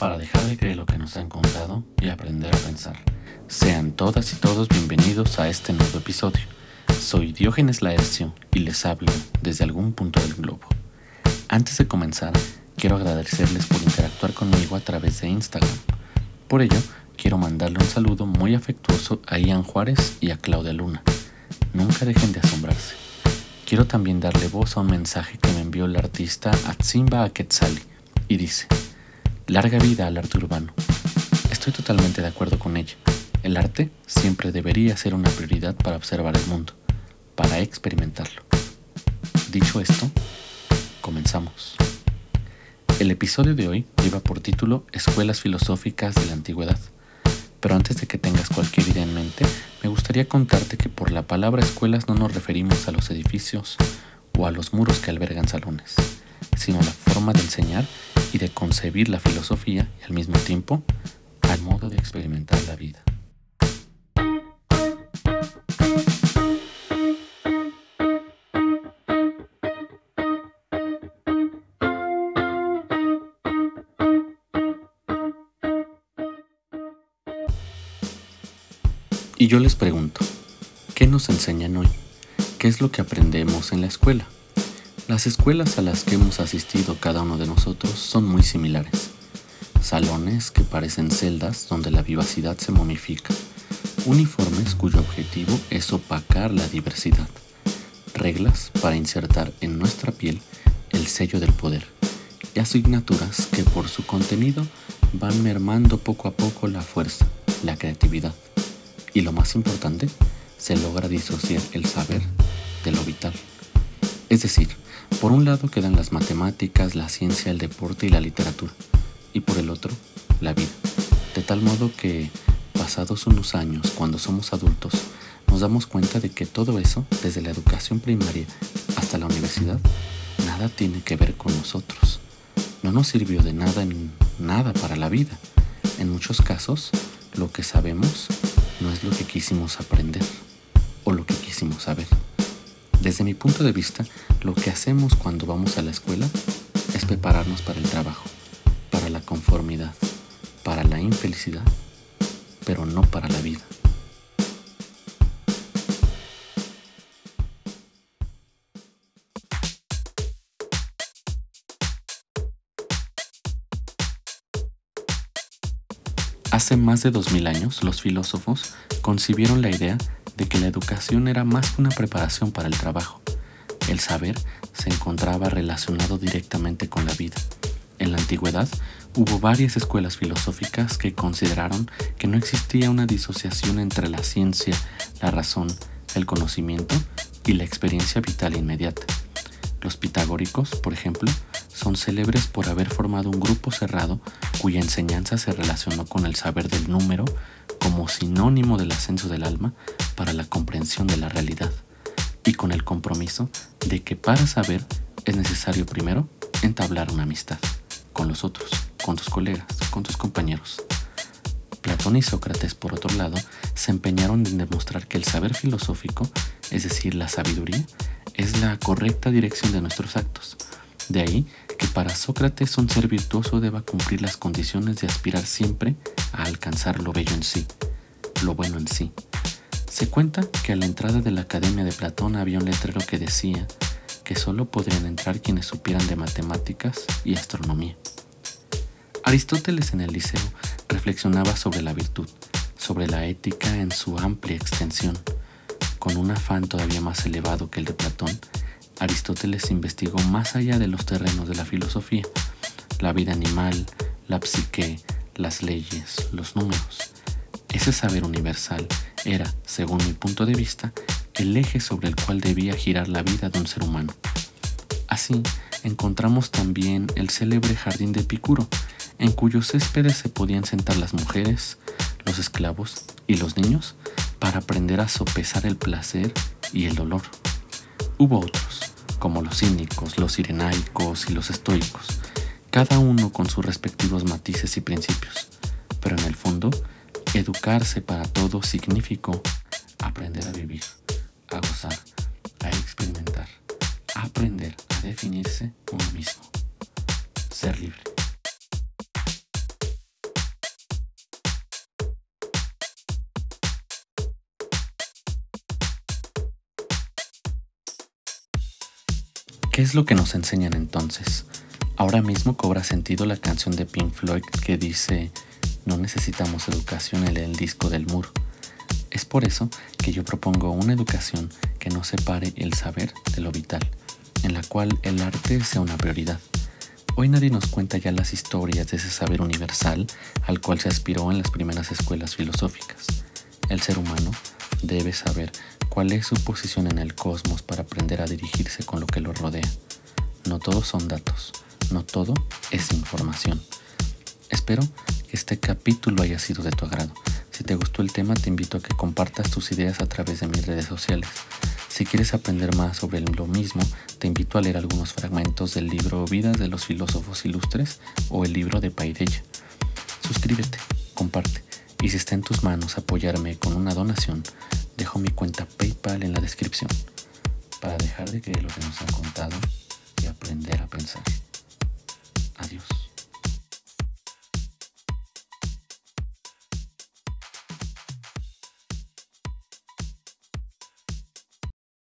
para dejar de creer lo que nos han contado y aprender a pensar. Sean todas y todos bienvenidos a este nuevo episodio. Soy Diógenes Laercio y les hablo desde algún punto del globo. Antes de comenzar, quiero agradecerles por interactuar conmigo a través de Instagram. Por ello, quiero mandarle un saludo muy afectuoso a Ian Juárez y a Claudia Luna. Nunca dejen de asombrarse. Quiero también darle voz a un mensaje que me envió el artista Atsimba Aquetzali y dice: larga vida al arte urbano. Estoy totalmente de acuerdo con ella. El arte siempre debería ser una prioridad para observar el mundo, para experimentarlo. Dicho esto, comenzamos. El episodio de hoy lleva por título Escuelas filosóficas de la antigüedad. Pero antes de que tengas cualquier idea en mente, me gustaría contarte que por la palabra escuelas no nos referimos a los edificios o a los muros que albergan salones, sino a la forma de enseñar y de concebir la filosofía y al mismo tiempo al modo de experimentar la vida. Y yo les pregunto, ¿qué nos enseñan hoy? ¿Qué es lo que aprendemos en la escuela? Las escuelas a las que hemos asistido cada uno de nosotros son muy similares. Salones que parecen celdas donde la vivacidad se momifica. Uniformes cuyo objetivo es opacar la diversidad. Reglas para insertar en nuestra piel el sello del poder. Y asignaturas que por su contenido van mermando poco a poco la fuerza, la creatividad. Y lo más importante, se logra disociar el saber de lo vital. Es decir, por un lado quedan las matemáticas, la ciencia, el deporte y la literatura, y por el otro, la vida. De tal modo que, pasados unos años, cuando somos adultos, nos damos cuenta de que todo eso, desde la educación primaria hasta la universidad, nada tiene que ver con nosotros. No nos sirvió de nada en nada para la vida. En muchos casos, lo que sabemos no es lo que quisimos aprender o lo que quisimos saber. Desde mi punto de vista, lo que hacemos cuando vamos a la escuela es prepararnos para el trabajo, para la conformidad, para la infelicidad, pero no para la vida. Hace más de 2000 años, los filósofos concibieron la idea de que la educación era más que una preparación para el trabajo. El saber se encontraba relacionado directamente con la vida. En la antigüedad, hubo varias escuelas filosóficas que consideraron que no existía una disociación entre la ciencia, la razón, el conocimiento y la experiencia vital inmediata. Los pitagóricos, por ejemplo, son célebres por haber formado un grupo cerrado cuya enseñanza se relacionó con el saber del número como sinónimo del ascenso del alma para la comprensión de la realidad, y con el compromiso de que para saber es necesario primero entablar una amistad con los otros, con tus colegas, con tus compañeros. Platón y Sócrates, por otro lado, se empeñaron en demostrar que el saber filosófico, es decir, la sabiduría, es la correcta dirección de nuestros actos. De ahí que para Sócrates un ser virtuoso deba cumplir las condiciones de aspirar siempre a alcanzar lo bello en sí, lo bueno en sí. Se cuenta que a la entrada de la Academia de Platón había un letrero que decía que solo podrían entrar quienes supieran de matemáticas y astronomía. Aristóteles en el Liceo reflexionaba sobre la virtud, sobre la ética en su amplia extensión. Con un afán todavía más elevado que el de Platón, Aristóteles investigó más allá de los terrenos de la filosofía, la vida animal, la psique, las leyes, los números. Ese saber universal era, según mi punto de vista, el eje sobre el cual debía girar la vida de un ser humano. Así, encontramos también el célebre jardín de Epicuro, en cuyos céspedes se podían sentar las mujeres, los esclavos y los niños para aprender a sopesar el placer y el dolor. Hubo otros, como los cínicos, los cirenaicos y los estoicos, cada uno con sus respectivos matices y principios, pero en el fondo, educarse para todo significó aprender a vivir, a gozar, a experimentar, a aprender a definirse uno mismo, ser libre. ¿Qué es lo que nos enseñan entonces? Ahora mismo cobra sentido la canción de Pink Floyd que dice: no necesitamos educación en el disco del muro. Es por eso que yo propongo una educación que no separe el saber de lo vital, en la cual el arte sea una prioridad. Hoy nadie nos cuenta ya las historias de ese saber universal al cual se aspiró en las primeras escuelas filosóficas. El ser humano debe saber cuál es su posición en el cosmos para aprender a dirigirse con lo que lo rodea. No todos son datos, no todo es información. Espero que este capítulo haya sido de tu agrado. Si te gustó el tema, te invito a que compartas tus ideas a través de mis redes sociales. Si quieres aprender más sobre lo mismo, te invito a leer algunos fragmentos del libro Vidas de los Filósofos Ilustres o el libro de Paideia. Suscríbete, comparte, y si está en tus manos apoyarme con una donación, dejo mi cuenta PayPal en la descripción para dejar de creer lo que nos han contado y aprender a pensar. Adiós.